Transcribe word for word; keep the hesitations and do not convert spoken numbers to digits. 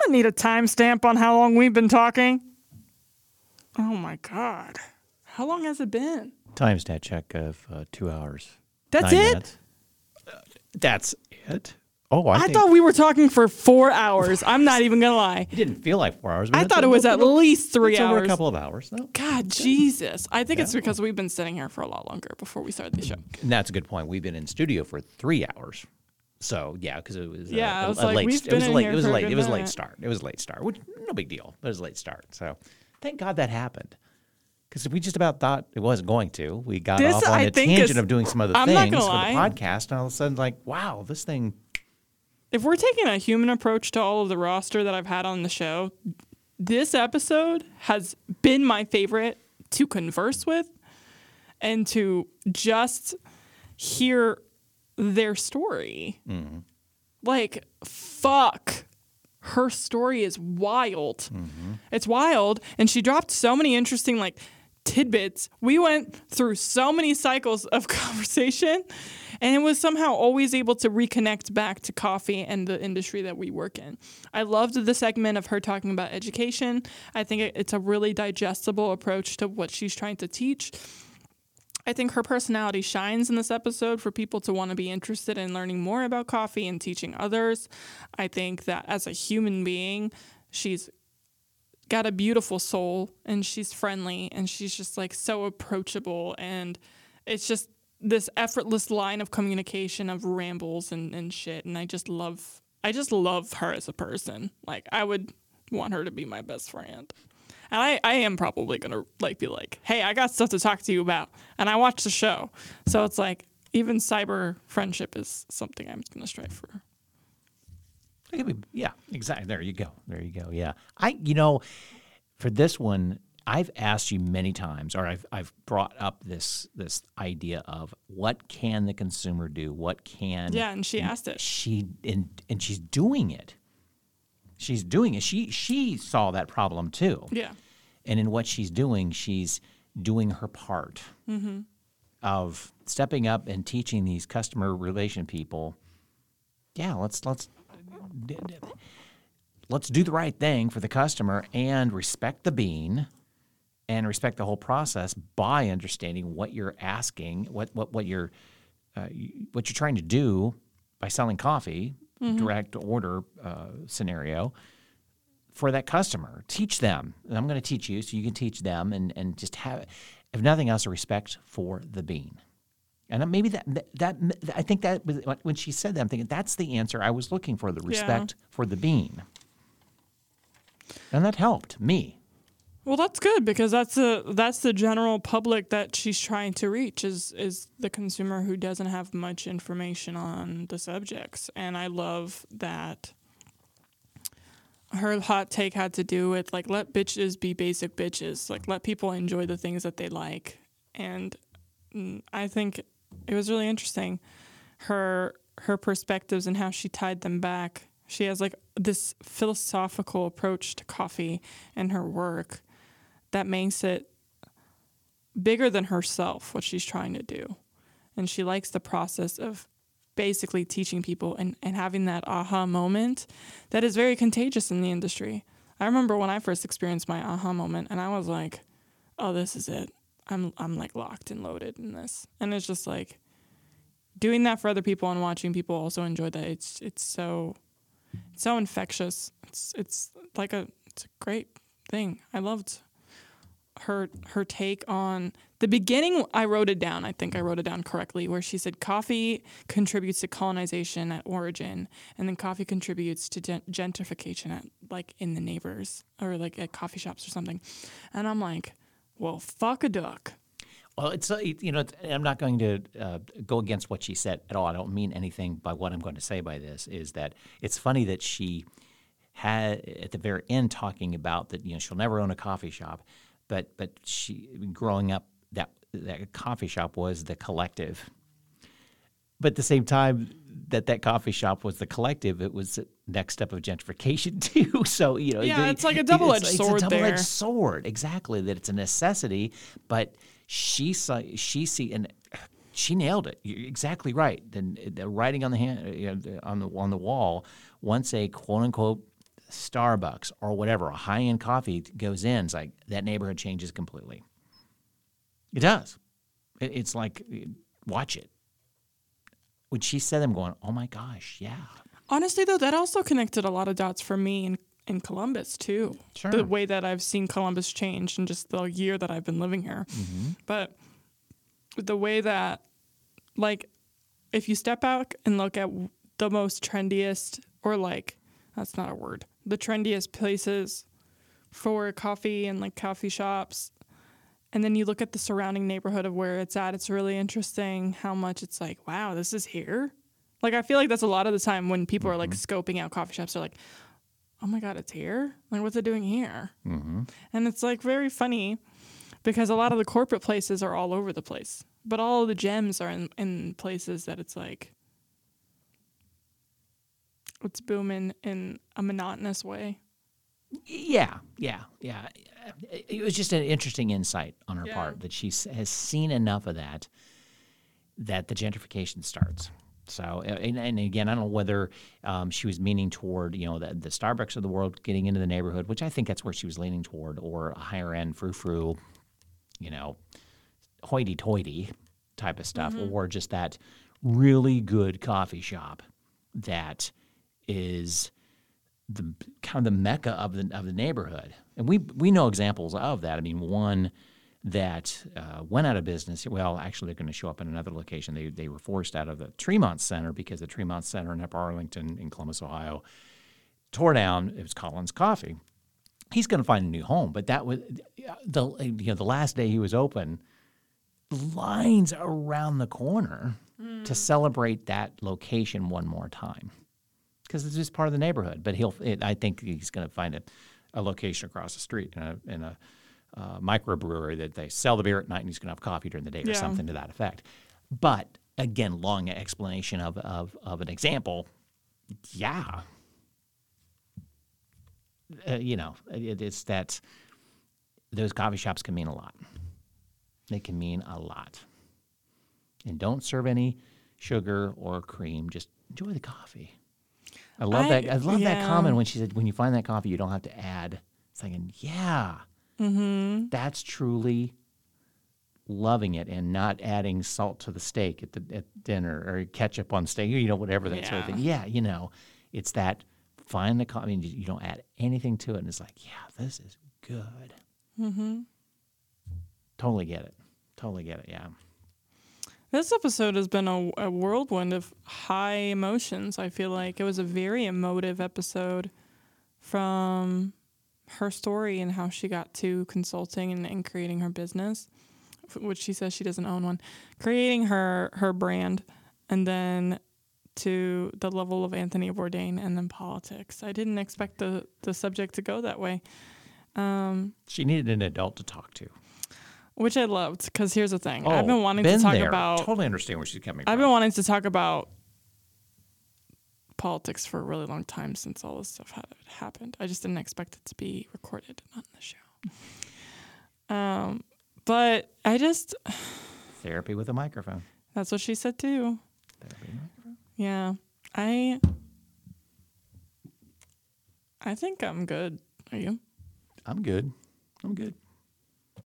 gonna need a timestamp on how long we've been talking. Oh my God. How long has it been? Timestamp check of uh, two hours. That's nine it? Minutes. Uh, that's it? Oh, I, I think thought we were talking for four hours. I'm not even gonna lie. it didn't feel like four hours. But I it's thought a it was little- at little- least three it's hours. over a couple of hours. No, God, Jesus. I think it's Yeah. because we've been sitting here for a lot longer before we started the show. and that's a good point. We've been in studio for three hours. So yeah, because it was Yeah, a, I was a like, late. we've It was been in late. here It was for a late. good It was a late minute. start. It was a late start. Which no big deal, but it was a late start. So thank God that happened. Because we just about thought it wasn't going to. We got This, off on I a think, tangent is- of doing some other I'm not things gonna for lie. the podcast, and all of a sudden, like, wow, this thing. If we're taking a human approach to all of the roster that I've had on the show, this episode has been my favorite to converse with and to just hear their story. Mm-hmm. Like, fuck. Her story is wild. Mm-hmm. It's wild. And she dropped so many interesting, like, tidbits. We went through so many cycles of conversation, and it was somehow always able to reconnect back to coffee and the industry that we work in. I loved the segment of her talking about education. I think it- it's a really digestible approach to what she's trying to teach. I think her personality shines in this episode for people to want to be interested in learning more about coffee and teaching others. I think that as a human being, she's got a beautiful soul and she's friendly and she's just like so approachable, and it's just this effortless line of communication of rambles and, and shit. And I just love, I just love her as a person. Like, I would want her to be my best friend. And I, I am probably going to like be like, hey, I got stuff to talk to you about. And I watch the show. So it's like, even cyber friendship is something I'm going to strive for. It could be, yeah, exactly. There you go. There you go. Yeah. I, you know, for this one, I've asked you many times, or I've I've brought up this this idea of what can the consumer do? What can Yeah, and she asked it. She and and she's doing it. She's doing it. She she saw that problem too. Yeah. And in what she's doing, she's doing her part Mm-hmm. of stepping up and teaching these customer relation people. Yeah, let's let's let's do the right thing for the customer and respect the bean and respect the whole process by understanding what you're asking, what what what you're uh, what you're trying to do by selling coffee, Mm-hmm. direct order uh, scenario for that customer. Teach them. And I'm going to teach you so you can teach them, and and just have, if nothing else, a respect for the bean. And maybe that, that that I think that was, when she said that, I'm thinking that's the answer I was looking for, the respect Yeah. for the bean. And that helped me. Well, that's good, because that's the that's the general public that she's trying to reach is is the consumer who doesn't have much information on the subjects. And I love that her hot take had to do with like, let bitches be basic bitches, like let people enjoy the things that they like. And mm, I think it was really interesting, her her perspectives and how she tied them back. She has like this philosophical approach to coffee and her work that makes it bigger than herself, what she's trying to do. And she likes the process of basically teaching people and, and having that aha moment that is very contagious in the industry. I remember when I first experienced my aha moment, and I was like, oh, this is it. I'm I'm like locked and loaded in this. And it's just like doing that for other people and watching people also enjoy that. It's it's so it's so infectious. It's it's like a it's a great thing. I loved her her take on the beginning. I wrote it down. I think I wrote it down correctly, where she said coffee contributes to colonization at origin, and then coffee contributes to gen- gentrification at like in the neighbors or like at coffee shops or something. And I'm like, well, fuck a duck. Well, it's uh, you know it's, I'm not going to uh, go against what she said at all. I don't mean anything by what I'm going to say by this. Is that it's funny that she had at the very end talking about that, you know, she'll never own a coffee shop, but but she growing up that that coffee shop was the collective. But at the same time that that coffee shop was the collective, it was the next step of gentrification too. So, you know, Yeah, it- it's like a it- double-edged it's, sword It's a double-edged there. sword, exactly. That it's a necessity, but she saw she see and she nailed it. You're exactly right. Then the writing on the hand, you know, on the on the wall. Once a quote unquote Starbucks or whatever, a high-end coffee goes in, it's like that neighborhood changes completely. It does. It, it's like, watch it. When she said them going, oh my gosh, yeah. Honestly, though, that also connected a lot of dots for me in, in Columbus, too. Sure. The way that I've seen Columbus change in just the year that I've been living here. Mm-hmm. But the way that, like, if you step out and look at the most trendiest, or like, that's not a word, the trendiest places for coffee and like coffee shops, and then you look at the surrounding neighborhood of where it's at, it's really interesting how much it's like, wow, this is here. Like, I feel like that's a lot of the time when people mm-hmm. are like scoping out coffee shops, they're like, oh my God, it's here? Like, what's it doing here? Mm-hmm. And it's like very funny because a lot of the corporate places are all over the place, but all of the gems are in, in places that it's like, it's booming in a monotonous way. Yeah, yeah, yeah. It was just an interesting insight on her yeah. part that she has seen enough of that, that the gentrification starts. So, and, and again, I don't know whether um, she was meaning toward, you know, the, the Starbucks of the world getting into the neighborhood, which I think that's where she was leaning toward, or a higher end frou-frou, you know, hoity-toity type of stuff, mm-hmm. or just that really good coffee shop that is the kind of the mecca of the of the neighborhood. And we we know examples of that. I mean, one that uh, went out of business. Well, actually, they're going to show up in another location. They they were forced out of the Tremont Center because the Tremont Center in Upper Arlington in Columbus, Ohio, tore down. It was Collins Coffee. He's going to find a new home, but that was the you know the last day he was open. Lines around the corner mm. to celebrate that location one more time. Because it's just part of the neighborhood, but he'll. It, I think he's going to find a, a location across the street in a, in a uh, microbrewery that they sell the beer at night, and he's going to have coffee during the day, yeah. or something to that effect. But again, long explanation of of, of an example. Yeah, uh, you know, it, it's that those coffee shops can mean a lot. They can mean a lot, and don't serve any sugar or cream. Just enjoy the coffee. I love I, that. I love yeah. that comment when she said, "When you find that coffee, you don't have to add." Thinking, yeah, mm-hmm. that's truly loving it and not adding salt to the steak at the at dinner or ketchup on steak, you know, whatever that yeah. sort of thing. Yeah, you know, it's that find the coffee. I mean, you don't add anything to it, and it's like, yeah, this is good. Mm-hmm. Totally get it. Totally get it. Yeah. This episode has been a, a whirlwind of high emotions. I feel like it was a very emotive episode from her story and how she got to consulting and, and creating her business, which she says she doesn't own one, creating her, her brand, and then to the level of Anthony Bourdain and then politics. I didn't expect the, the subject to go that way. Um, she needed an adult to talk to. Which I loved, because here's the thing. Oh, I've been wanting been to talk there. about... Totally understand where she's coming I've from. been wanting to talk about politics for a really long time since all this stuff had happened. I just didn't expect it to be recorded on the show. Um, but I just... Therapy with a microphone. That's what she said, too. Therapy with a microphone. Yeah. I... I think I'm good. Are you? I'm good. I'm good.